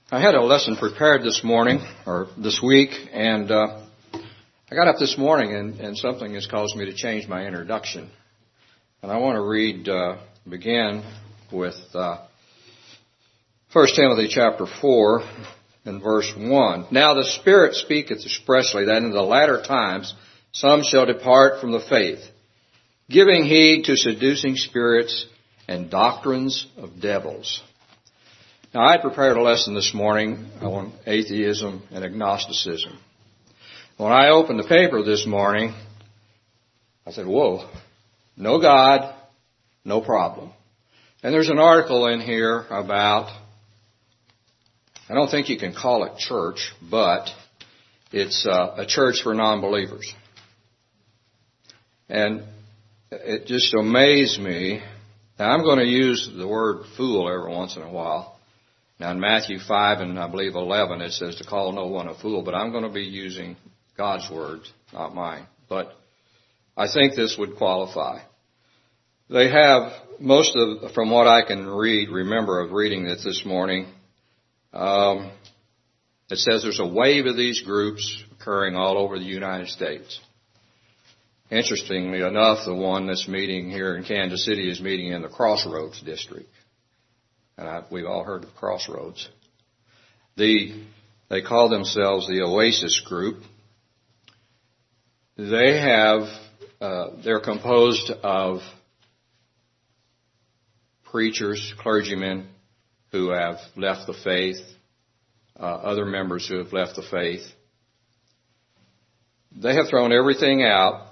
I had a lesson prepared this morning, or this week, and I got up this morning and something has caused me to change my introduction. And I want to begin with 1 Timothy chapter 4 and verse 1. Now the Spirit speaketh expressly that in the latter times some shall depart from the faith, giving heed to seducing spirits and doctrines of devils. Now, I prepared a lesson this morning on atheism and agnosticism. When I opened the paper this morning, I said, whoa, no God, no problem. And there's an article in here about, I don't think you can call it church, but it's a church for non-believers. And it just amazed me. Now, I'm going to use the word fool every once in a while. Now, in Matthew 5 and I believe 11, it says to call no one a fool, but I'm going to be using God's words, not mine. But I think this would qualify. They have from what I can remember of reading it this morning, it says there's a wave of these groups occurring all over the United States. Interestingly enough, the one that's meeting here in Kansas City is meeting in the Crossroads district. And we've all heard of Crossroads. They call themselves the Oasis Group. They're composed of preachers, clergymen who have left the faith, other members who have left the faith. They have thrown everything out.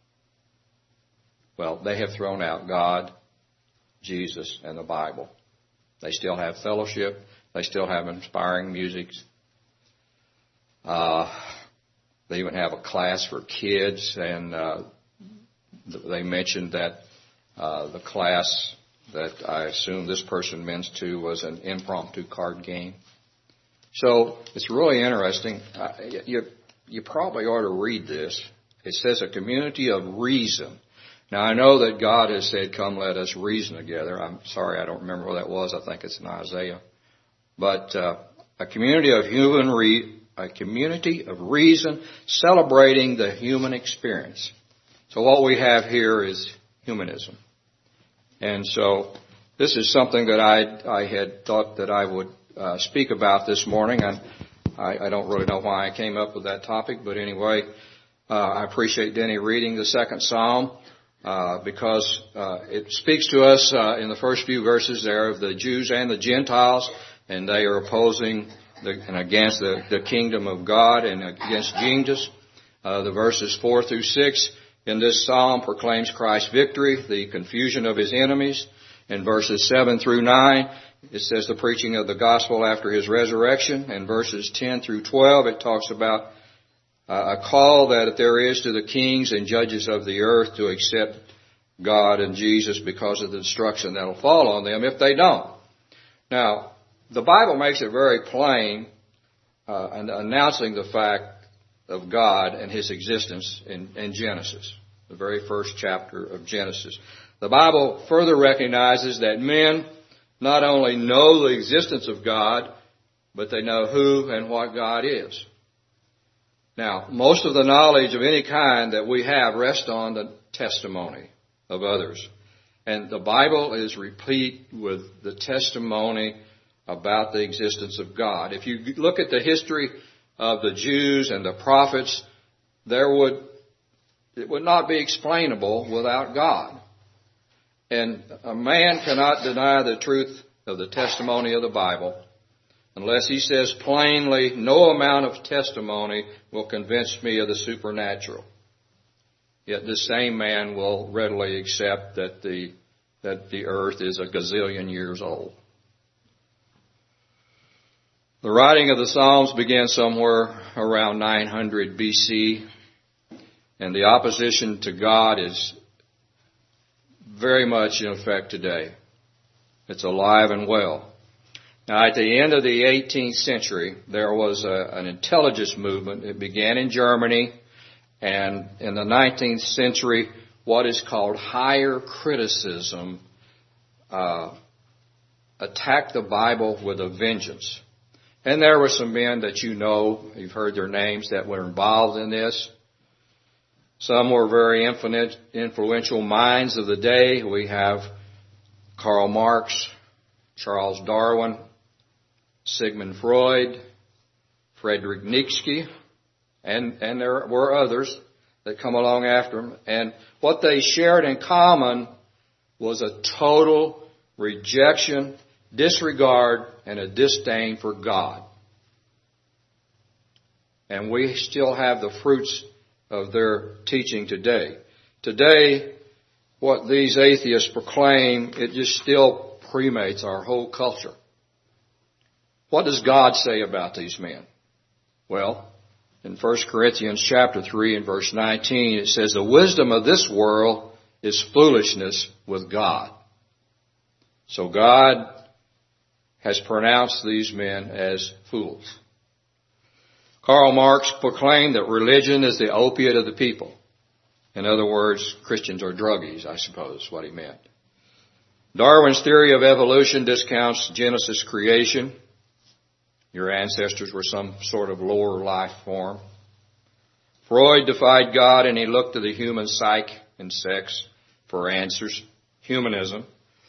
Well, they have thrown out God, Jesus, and the Bible. They still have fellowship. They still have inspiring music. They even have a class for kids, and they mentioned that the class that I assume this person meant to was an impromptu card game. So it's really interesting. You probably ought to read this. It says a community of reason. Now, I know that God has said, come, let us reason together. I'm sorry, I don't remember what that was. I think it's in Isaiah. But a community of reason celebrating the human experience. So what we have here is humanism. And so this is something that I had thought that I would speak about this morning. And I don't really know why I came up with that topic. But anyway, I appreciate Denny reading the second Psalm. Because it speaks to us in the first few verses there of the Jews and the Gentiles, and they are opposing and against the kingdom of God and against Jesus. The verses 4 through 6 in this psalm proclaims Christ's victory, the confusion of his enemies. In verses 7 through 9, it says the preaching of the gospel after his resurrection. In verses 10 through 12, it talks about a call that there is to the kings and judges of the earth to accept God and Jesus because of the destruction that will fall on them if they don't. Now, the Bible makes it very plain announcing the fact of God and his existence in Genesis, the very first chapter of Genesis. The Bible further recognizes that men not only know the existence of God, but they know who and what God is. Now, most of the knowledge of any kind that we have rests on the testimony of others. And the Bible is replete with the testimony about the existence of God. If you look at the history of the Jews and the prophets, it would not be explainable without God. And a man cannot deny the truth of the testimony of the Bible unless he says plainly, no amount of testimony will convince me of the supernatural. Yet this same man will readily accept that the earth is a gazillion years old. The writing of the Psalms began somewhere around 900 BC, and the opposition to God is very much in effect today. It's alive and well. Now, at the end of the 18th century, there was an intelligence movement. It began in Germany, and in the 19th century, what is called higher criticism attacked the Bible with a vengeance. And there were some men that you've heard their names, that were involved in this. Some were very influential minds of the day. We have Karl Marx, Charles Darwin, Sigmund Freud, Friedrich Nietzsche, and there were others that come along after them. And what they shared in common was a total rejection, disregard, and a disdain for God. And we still have the fruits of their teaching today. Today, what these atheists proclaim, it just still permeates our whole culture. What does God say about these men? Well, in 1 Corinthians chapter 3 and verse 19, it says, the wisdom of this world is foolishness with God. So God has pronounced these men as fools. Karl Marx proclaimed that religion is the opiate of the people. In other words, Christians are druggies, I suppose, what he meant. Darwin's theory of evolution discounts Genesis creation. Your ancestors were some sort of lower life form. Freud defied God and he looked to the human psyche and sex for answers. Humanism.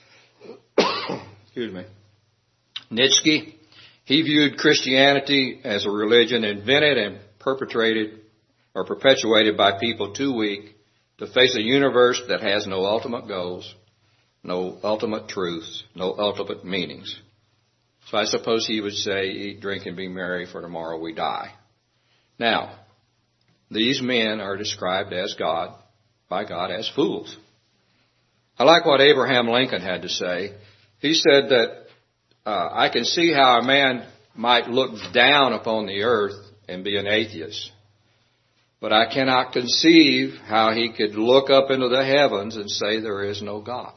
Excuse me. Nietzsche, he viewed Christianity as a religion invented and perpetrated or perpetuated by people too weak to face a universe that has no ultimate goals, no ultimate truths, no ultimate meanings. So I suppose he would say, eat, drink, and be merry, for tomorrow we die. Now, these men are described by God as fools. I like what Abraham Lincoln had to say. He said that I can see how a man might look down upon the earth and be an atheist, but I cannot conceive how he could look up into the heavens and say there is no God.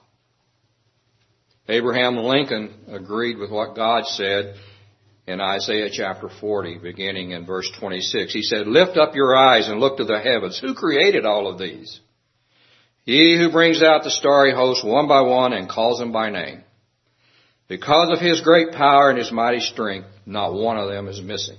Abraham Lincoln agreed with what God said in Isaiah chapter 40, beginning in verse 26. He said, lift up your eyes and look to the heavens. Who created all of these? He who brings out the starry host one by one and calls them by name. Because of his great power and his mighty strength, not one of them is missing.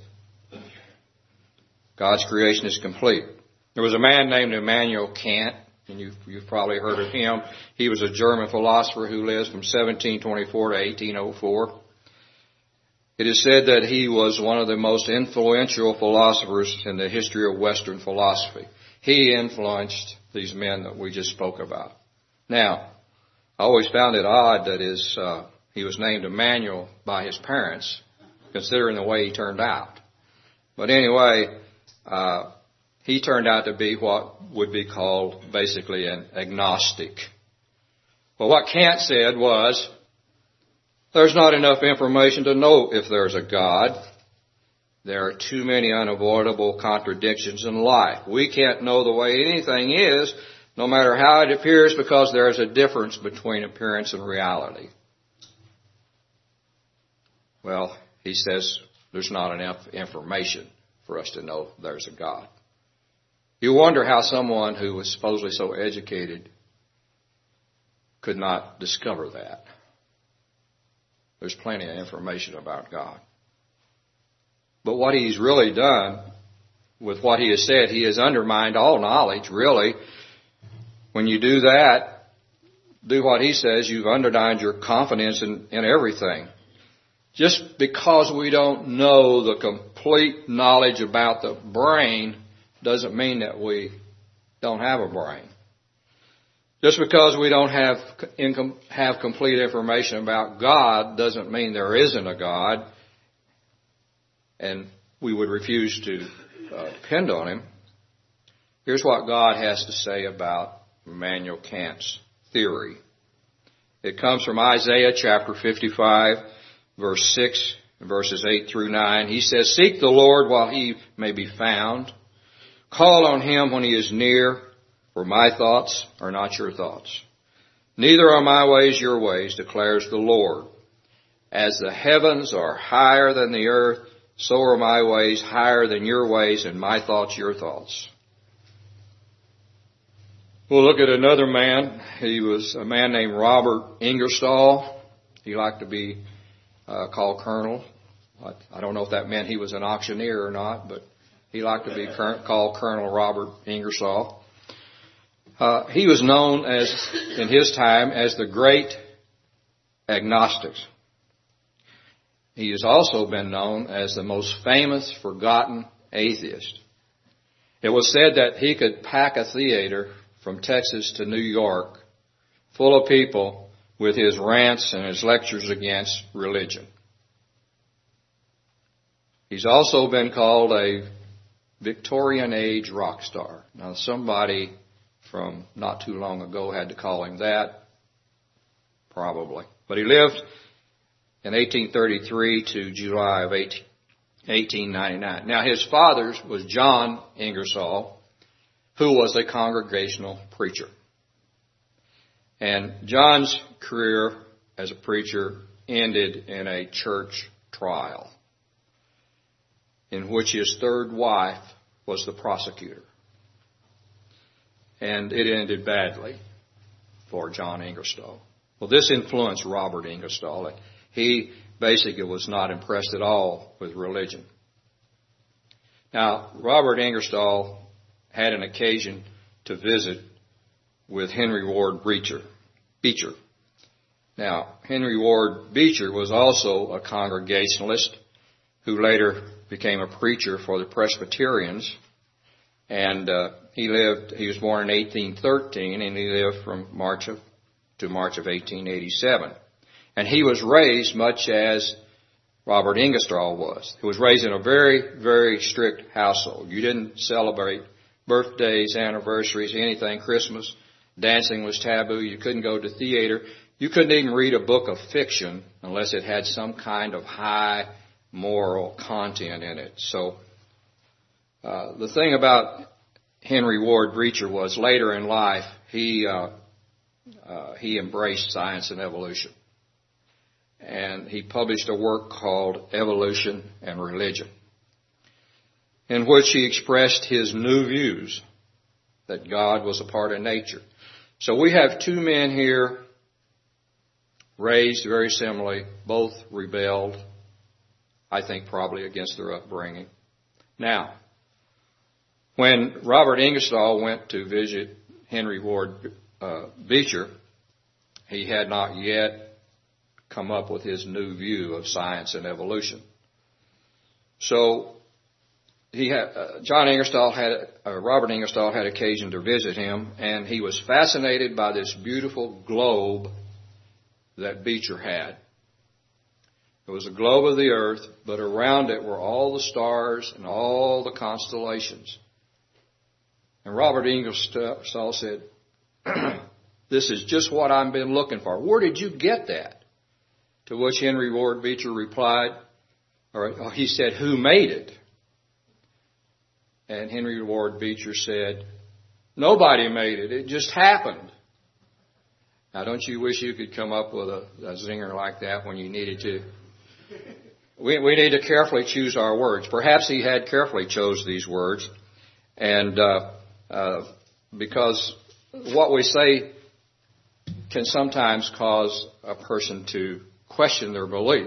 God's creation is complete. There was a man named Immanuel Kant, and you've probably heard of him. He was a German philosopher who lived from 1724 to 1804. It is said that he was one of the most influential philosophers in the history of Western philosophy. He influenced these men that we just spoke about. Now, I always found it odd that he was named Immanuel by his parents, considering the way he turned out. But anyway, he turned out to be what would be called basically an agnostic. Well, what Kant said was, there's not enough information to know if there's a God. There are too many unavoidable contradictions in life. We can't know the way anything is, no matter how it appears, because there is a difference between appearance and reality. Well, he says there's not enough information for us to know there's a God. You wonder how someone who was supposedly so educated could not discover that. There's plenty of information about God. But what he's really done with what he has said, he has undermined all knowledge, really. When you do that, do what he says, you've undermined your confidence in everything. Just because we don't know the complete knowledge about the brain doesn't mean that we don't have a brain. Just because we don't have complete information about God doesn't mean there isn't a God, and we would refuse to depend on him. Here's what God has to say about Immanuel Kant's theory. It comes from Isaiah chapter 55, verse 6, and verses 8 through 9. He says, seek the Lord while he may be found. Call on him when he is near, for my thoughts are not your thoughts. Neither are my ways your ways, declares the Lord. As the heavens are higher than the earth, so are my ways higher than your ways, and my thoughts your thoughts. We'll look at another man. He was a man named Robert Ingersoll. He liked to be called Colonel. I don't know if that meant he was an auctioneer or not, but he liked to be called Colonel Robert Ingersoll. He was known in his time as the great agnostic. He has also been known as the most famous forgotten atheist. It was said that he could pack a theater from Texas to New York full of people with his rants and his lectures against religion. He's also been called a Victorian age rock star. Now, somebody from not too long ago had to call him that, probably. But he lived in 1833 to July of 1899. Now, his father was John Ingersoll, who was a congregational preacher. And John's career as a preacher ended in a church trial, in which his third wife was the prosecutor. And it ended badly for John Ingersoll. Well, this influenced Robert Ingersoll. He basically was not impressed at all with religion. Now, Robert Ingersoll had an occasion to visit with Henry Ward Beecher. Now, Henry Ward Beecher was also a Congregationalist who later became a preacher for the Presbyterians. And he was born in 1813, and he lived from March of 1887. And he was raised much as Robert Ingersoll was. He was raised in a very, very strict household. You didn't celebrate birthdays, anniversaries, anything, Christmas. Dancing was taboo. You couldn't go to theater. You couldn't even read a book of fiction unless it had some kind of high moral content in it. So the thing about Henry Ward Beecher was later in life he embraced science and evolution. And he published a work called Evolution and Religion, in which he expressed his new views that God was a part of nature. So we have two men here raised very similarly, both rebelled, I think probably against their upbringing. Now, when Robert Ingersoll went to visit Henry Ward Beecher, he had not yet come up with his new view of science and evolution. So Robert Ingersoll had occasion to visit him, and he was fascinated by this beautiful globe that Beecher had. It was a globe of the earth, but around it were all the stars and all the constellations. And Robert Ingersoll said, "This is just what I've been looking for. Where did you get that?" To which Henry Ward Beecher replied, or he said, "Who made it?" And Henry Ward Beecher said, "Nobody made it. It just happened." Now, don't you wish you could come up with a zinger like that when you needed to? We need to carefully choose our words. Perhaps he had carefully chose these words, and because what we say can sometimes cause a person to question their belief.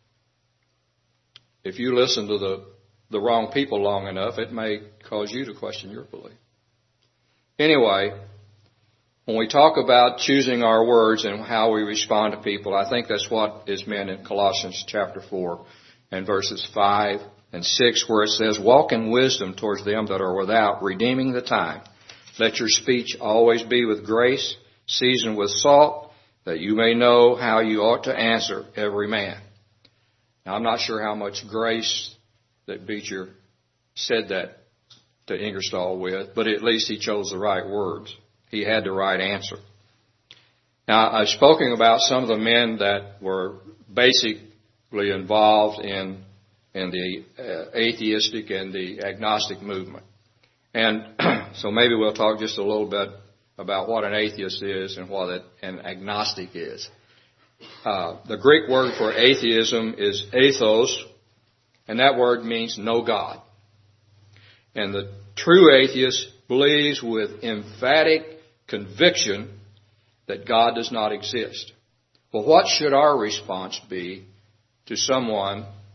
If you listen to the wrong people long enough, it may cause you to question your belief. Anyway, when we talk about choosing our words and how we respond to people, I think that's what is meant in Colossians chapter 4 and verses 5 and 6, where it says, "Walk in wisdom towards them that are without, redeeming the time. Let your speech always be with grace, seasoned with salt, that you may know how you ought to answer every man." Now, I'm not sure how much grace that Beecher said that to Ingersoll with, but at least he chose the right words. He had the right answer. Now, I've spoken about some of the men that were basically involved in the atheistic and the agnostic movement. And so maybe we'll talk just a little bit about what an atheist is and what an agnostic is. The Greek word for atheism is athos, and that word means no God. And the true atheist believes with emphatic conviction that God does not exist. Well, what should our response be to someone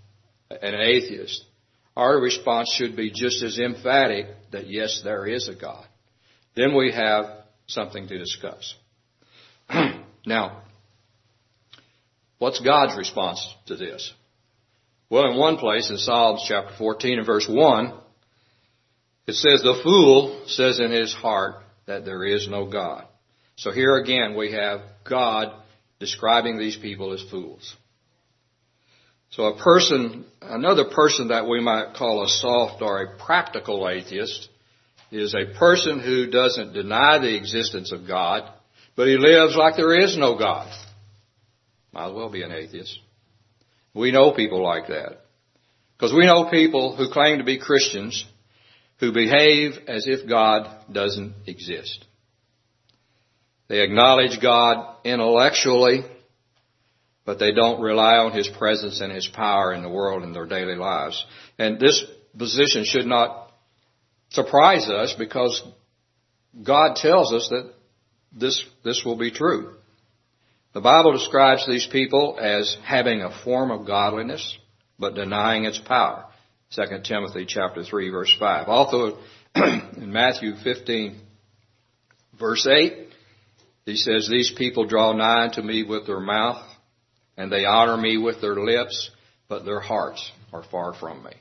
an atheist, our response should be just as emphatic that yes, there is a God. Then we have something to discuss. Now, what's God's response to this? Well, in one place, in Psalms chapter 14 and verse 1, it says, the fool says in his heart that there is no God. So here again we have God describing these people as fools. So another person that we might call a soft or a practical atheist is a person who doesn't deny the existence of God, but he lives like there is no God. Might as well be an atheist. We know people like that. Because we know people who claim to be Christians who behave as if God doesn't exist. They acknowledge God intellectually, but they don't rely on His presence and His power in the world in their daily lives. And this position should not surprise us because God tells us that this will be true. The Bible describes these people as having a form of godliness, but denying its power. 2 Timothy chapter 3 verse 5. Also in Matthew 15 verse 8, he says, these people draw nigh to me with their mouth, and they honor me with their lips, but their hearts are far from me.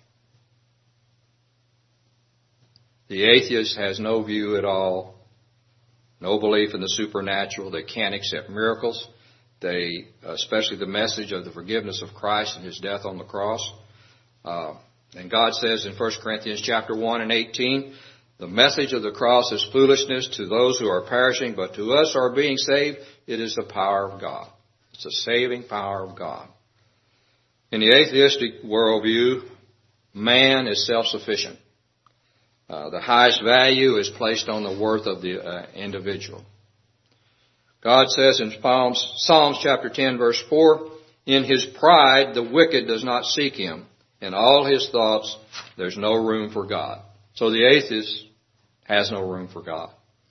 The atheist has no view at all, no belief in the supernatural. They can't accept miracles. They, especially the message of the forgiveness of Christ and His death on the cross. And God says in 1 Corinthians chapter 1 and 18, the message of the cross is foolishness to those who are perishing, but to us who are being saved, it is the power of God. It's the saving power of God. In the atheistic worldview, man is self-sufficient. The highest value is placed on the worth of the individual. God says in Psalms chapter 10 verse 4, in his pride the wicked does not seek Him. In all his thoughts there's no room for God. So the atheist has no room for God.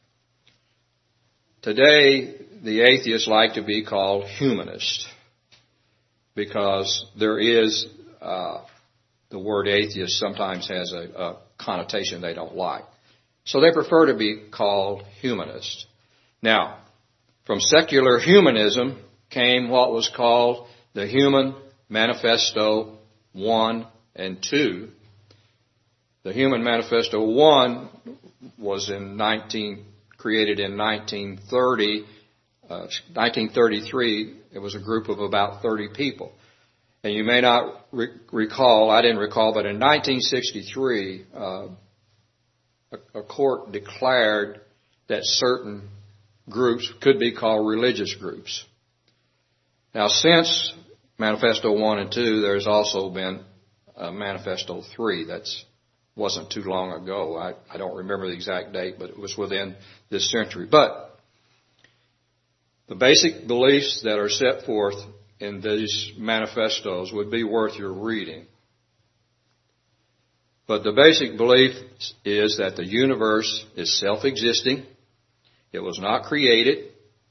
Today, the atheists like to be called humanists because there is, the word atheist sometimes has a connotation they don't like. So they prefer to be called humanists. Now, from secular humanism came what was called the Human Manifesto 1 and 2. The Human Manifesto 1 was created in 1930. 1933, it was a group of about 30 people. And you may not recall, I didn't recall, but in 1963, a court declared that certain groups could be called religious groups. Now, since Manifesto 1 and 2, there's also been Manifesto 3. That wasn't too long ago. I don't remember the exact date, but it was within this century. But the basic beliefs that are set forth in these manifestos would be worth your reading. But the basic belief is that the universe is self-existing. It was not created.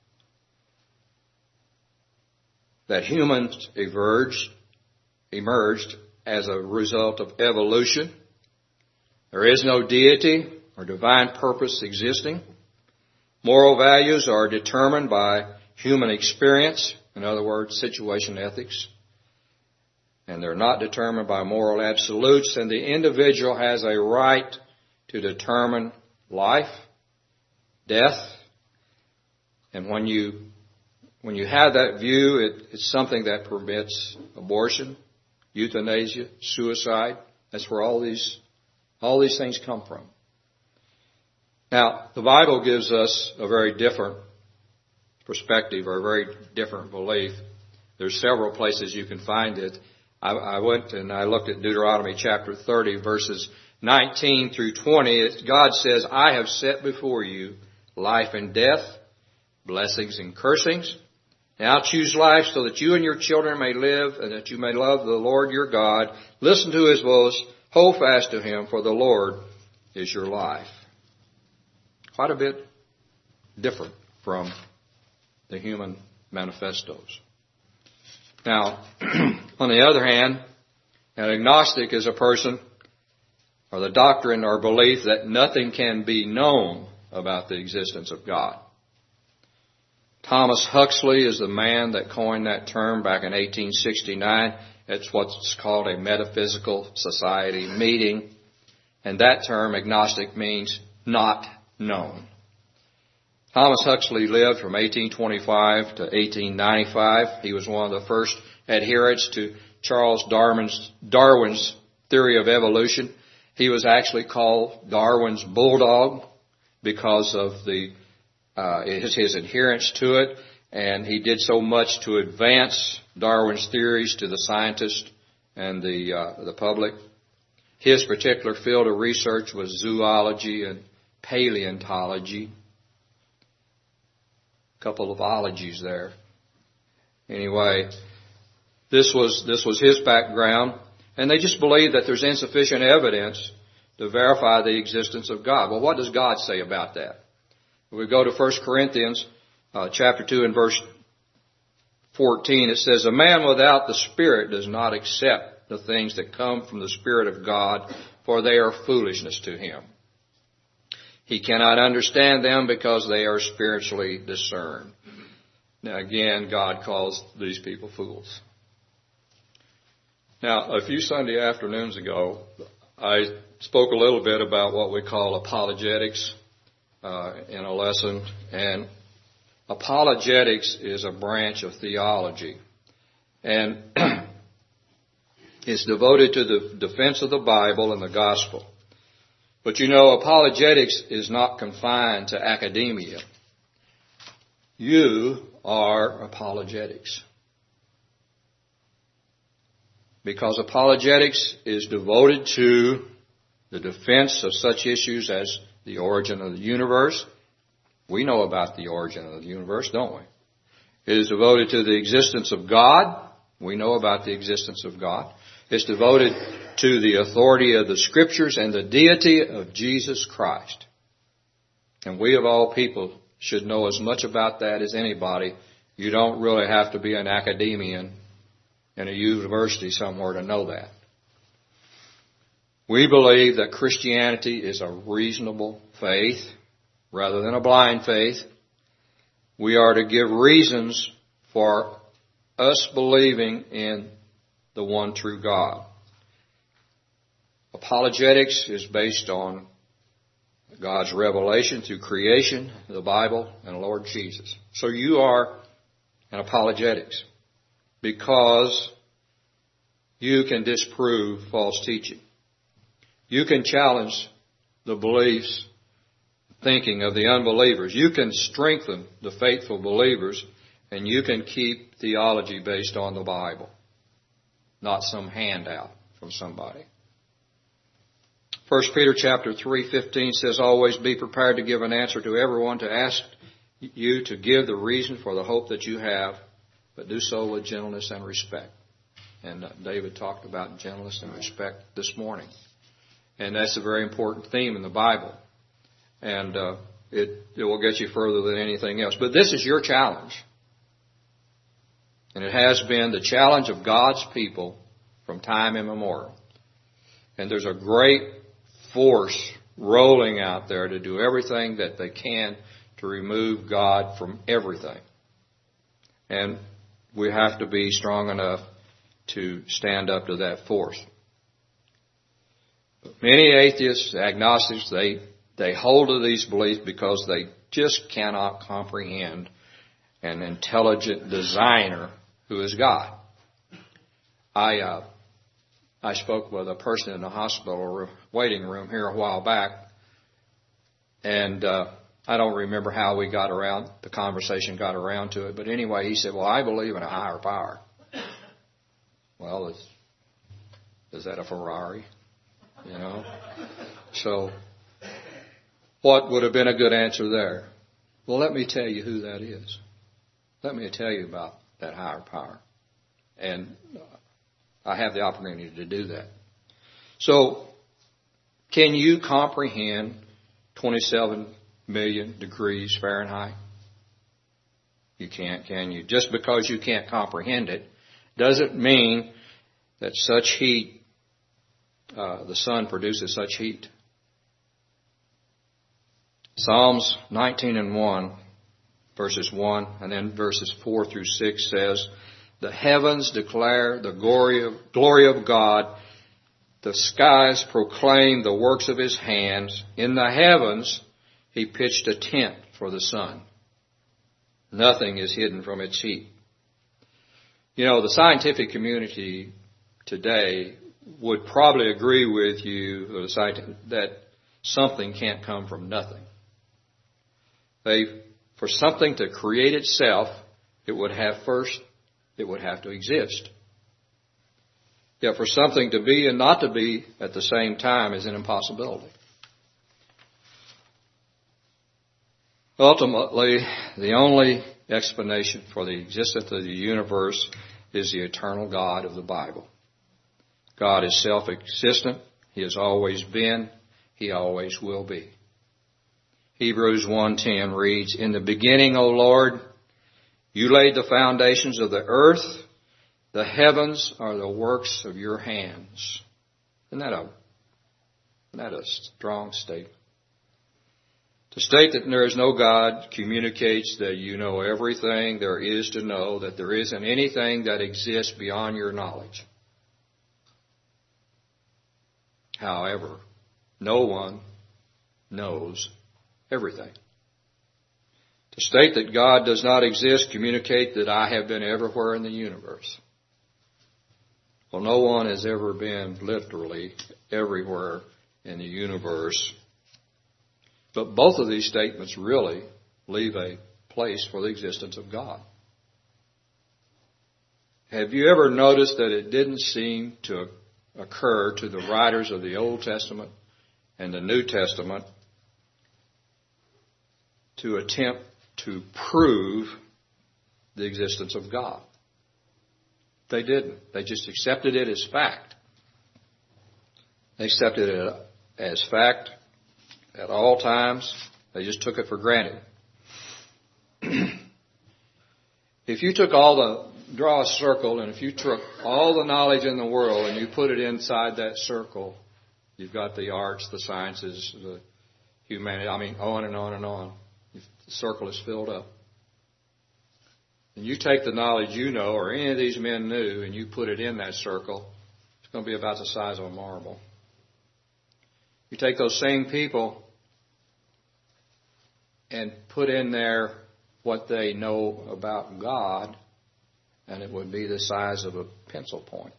That humans emerged as a result of evolution. There is no deity or divine purpose existing. Moral values are determined by human experience, in other words, situation ethics. And they're not determined by moral absolutes, and the individual has a right to determine life, death, and when you have that view, it's something that permits abortion, euthanasia, suicide. That's where all these things come from. Now, the Bible gives us a very different perspective or a very different belief. There's several places you can find it. I went and I looked at Deuteronomy chapter 30, verses 19 through 20. God says, I have set before you life and death, blessings and cursings. Now choose life so that you and your children may live and that you may love the Lord your God. Listen to His voice. Hold fast to Him, for the Lord is your life. Quite a bit different from the human manifestos. Now, on the other hand, An agnostic is a person, or the doctrine or belief that nothing can be known about the existence of God. Thomas Huxley is the man that coined that term back in 1869. It's what's called a metaphysical society meeting. And that term, agnostic, means not known. Thomas Huxley lived from 1825 to 1895. He was one of the first adherents to Charles Darwin's theory of evolution. He was actually called Darwin's bulldog because of his adherence to it, and he did so much to advance Darwin's theories to the scientists and the public. His particular field of research was zoology and paleontology. A couple of ologies there. Anyway, this was his background, and they just believe that there's insufficient evidence to verify the existence of God. Well, what does God say about that? We go to 1 Corinthians chapter 2 and verse 14. It says, "A man without the Spirit does not accept the things that come from the Spirit of God, for they are foolishness to him. He cannot understand them because they are spiritually discerned." Now again, God calls these people fools. Now, a few Sunday afternoons ago, I spoke a little bit about what we call apologetics in a lesson. And apologetics is a branch of theology. And it's devoted to the defense of the Bible and the gospel. But you know, apologetics is not confined to academia. You are apologetics. Because apologetics is devoted to the defense of such issues as the origin of the universe. We know about the origin of the universe, don't we? It is devoted to the existence of God. We know about the existence of God. It's devoted to the authority of the Scriptures and the deity of Jesus Christ. And we of all people should know as much about that as anybody. You don't really have to be an academician in a university somewhere to know that. We believe that Christianity is a reasonable faith rather than a blind faith. We are to give reasons for us believing in the one true God. Apologetics is based on God's revelation through creation, the Bible, and the Lord Jesus. So you are an apologetics because you can disprove false teaching. You can challenge the beliefs, thinking of the unbelievers. You can strengthen the faithful believers, and you can keep theology based on the Bible, not some handout from somebody. 1 Peter chapter 3:15 says, "Always be prepared to give an answer to everyone to ask you to give the reason for the hope that you have, but do so with gentleness and respect." And David talked about gentleness and respect this morning. And that's a very important theme in the Bible. And it will get you further than anything else. But this is your challenge. And it has been the challenge of God's people from time immemorial. And there's a great force rolling out there to do everything that they can to remove God from everything. And we have to be strong enough to stand up to that force. But many atheists, agnostics, they hold to these beliefs because they just cannot comprehend an intelligent designer who is God. I spoke with a person in the hospital waiting room here a while back, and I don't remember how the conversation got around to it, but anyway, he said, "Well, I believe in a higher power." Well, is that a Ferrari? You know? So, what would have been a good answer there? Well, let me tell you who that is. Let me tell you about that higher power. And I have the opportunity to do that. So, can you comprehend 27 million degrees Fahrenheit? You can't, can you? Just because you can't comprehend it doesn't mean that such heat the sun produces such heat. Psalms 19:1, verses 1 and then verses 4 through 6 says, "The heavens declare the glory of God. The skies proclaim the works of his hands. In the heavens he pitched a tent for the sun. Nothing is hidden from its heat." You know, the scientific community today would probably agree with you that something can't come from nothing. For something to create itself, it would have to exist. Yet for something to be and not to be at the same time is an impossibility. Ultimately, the only explanation for the existence of the universe is the eternal God of the Bible. God is self-existent. He has always been. He always will be. Hebrews 1:10 reads, "In the beginning, O Lord, you laid the foundations of the earth. The heavens are the works of your hands." Isn't that a strong statement? To state that there is no God communicates that you know everything there is to know, that there isn't anything that exists beyond your knowledge. However, no one knows everything. To state that God does not exist communicates that I have been everywhere in the universe. Well, no one has ever been literally everywhere in the universe. But both of these statements really leave a place for the existence of God. Have you ever noticed that it didn't seem to occur to the writers of the Old Testament and the New Testament to attempt to prove the existence of God? They didn't. They just accepted it as fact. They accepted it as fact at all times. They just took it for granted. If you draw a circle, and if you took all the knowledge in the world and you put it inside that circle, you've got the arts, the sciences, the humanity, on and on and on. The circle is filled up. And you take the knowledge you know, or any of these men knew, and you put it in that circle, it's going to be about the size of a marble. You take those same people and put in there what they know about God, and it would be the size of a pencil point.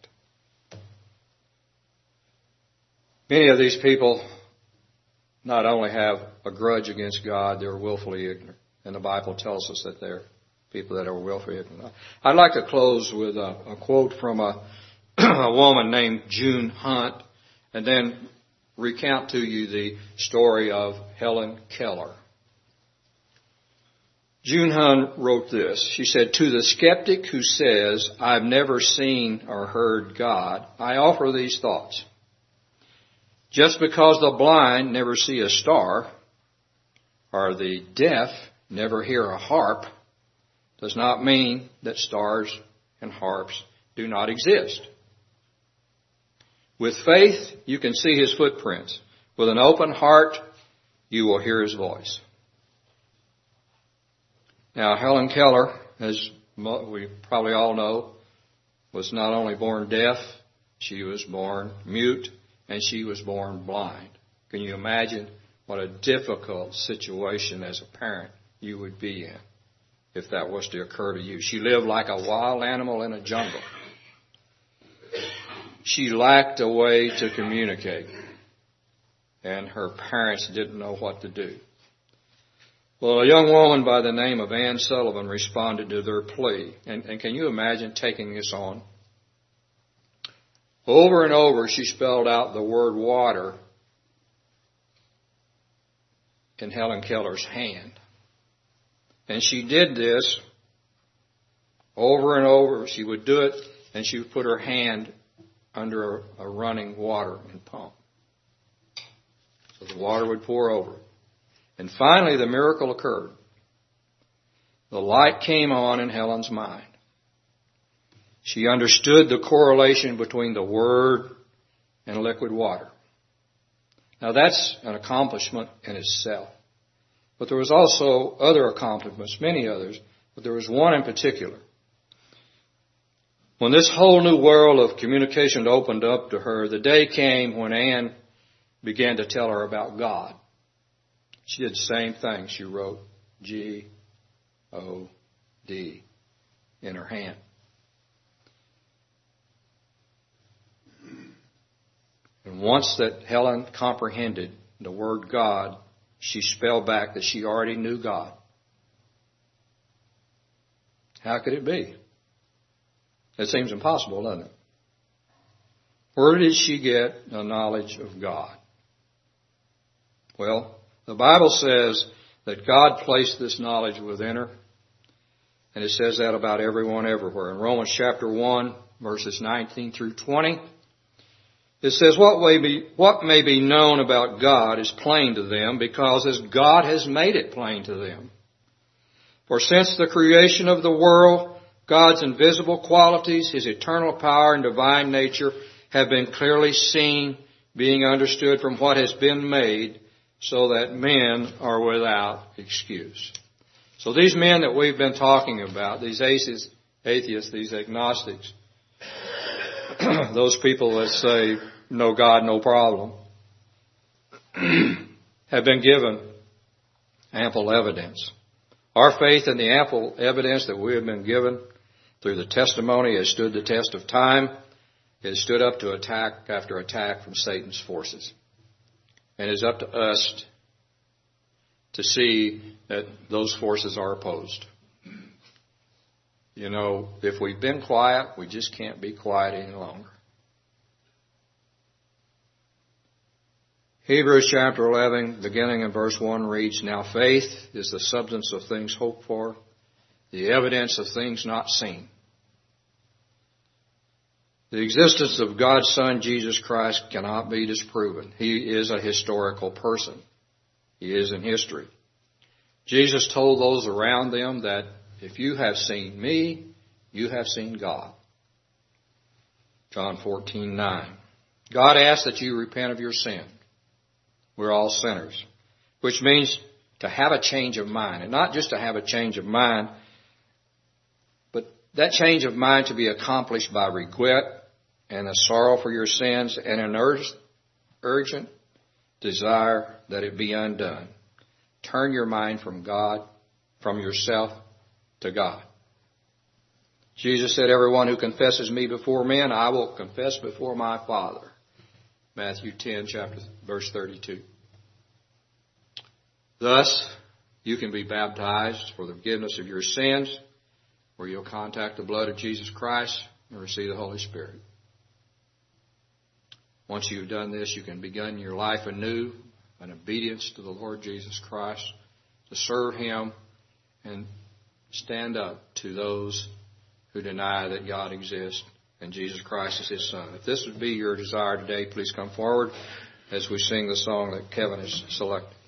Many of these people not only have a grudge against God, they're willfully ignorant. And the Bible tells us that they're people that are willfully ignorant. I'd like to close with a quote from a woman named June Hunt, and then recount to you the story of Helen Keller. June Hunt wrote this. She said, "To the skeptic who says, 'I've never seen or heard God,' I offer these thoughts. Just because the blind never see a star, or the deaf never hear a harp, does not mean that stars and harps do not exist. With faith, you can see his footprints. With an open heart, you will hear his voice." Now, Helen Keller, as we probably all know, was not only born deaf, she was born mute, and she was born blind. Can you imagine what a difficult situation as a parent you would be in if that was to occur to you? She lived like a wild animal in a jungle. She lacked a way to communicate, and her parents didn't know what to do. Well, a young woman by the name of Anne Sullivan responded to their plea. And can you imagine taking this on? Over and over, she spelled out the word water in Helen Keller's hand. And she did this over and over. She would do it, and she would put her hand under a running water and pump. So the water would pour over. And finally, the miracle occurred. The light came on in Helen's mind. She understood the correlation between the Word and liquid water. Now that's an accomplishment in itself. But there was also other accomplishments, many others, but there was one in particular. When this whole new world of communication opened up to her, the day came when Anne began to tell her about God. She did the same thing. She wrote G-O-D in her hand. And once that Helen comprehended the word God, she spelled back that she already knew God. How could it be? It seems impossible, doesn't it? Where did she get the knowledge of God? Well, the Bible says that God placed this knowledge within her. And it says that about everyone everywhere. In Romans chapter 1, verses 19 through 20, it says, what may be known about God is plain to them, because as God has made it plain to them. For since the creation of the world, God's invisible qualities, His eternal power and divine nature have been clearly seen, being understood from what has been made, so that men are without excuse. So these men that we've been talking about, these atheists, these agnostics, those people that say, no God, no problem, have been given ample evidence. Our faith in the ample evidence that we have been given through the testimony has stood the test of time. It has stood up to attack after attack from Satan's forces. And it is up to us to see that those forces are opposed. You know, if we've been quiet, we just can't be quiet any longer. Hebrews chapter 11, beginning in verse 1, reads, Now faith is the substance of things hoped for, the evidence of things not seen. The existence of God's Son, Jesus Christ, cannot be disproven. He is a historical person. He is in history. Jesus told those around them that if you have seen me, you have seen God. John 14:9. God asks that you repent of your sin. We're all sinners, which means to have a change of mind. And not just to have a change of mind, but that change of mind to be accomplished by regret and a sorrow for your sins and an urgent desire that it be undone. Turn your mind from God, from yourself to God. Jesus said, everyone who confesses me before men, I will confess before my Father. Matthew 10, verse 32. Thus, you can be baptized for the forgiveness of your sins, where you'll contact the blood of Jesus Christ and receive the Holy Spirit. Once you've done this, you can begin your life anew in obedience to the Lord Jesus Christ, to serve Him and stand up to those who deny that God exists and Jesus Christ is His Son. If this would be your desire today, please come forward as we sing the song that Kevin has selected.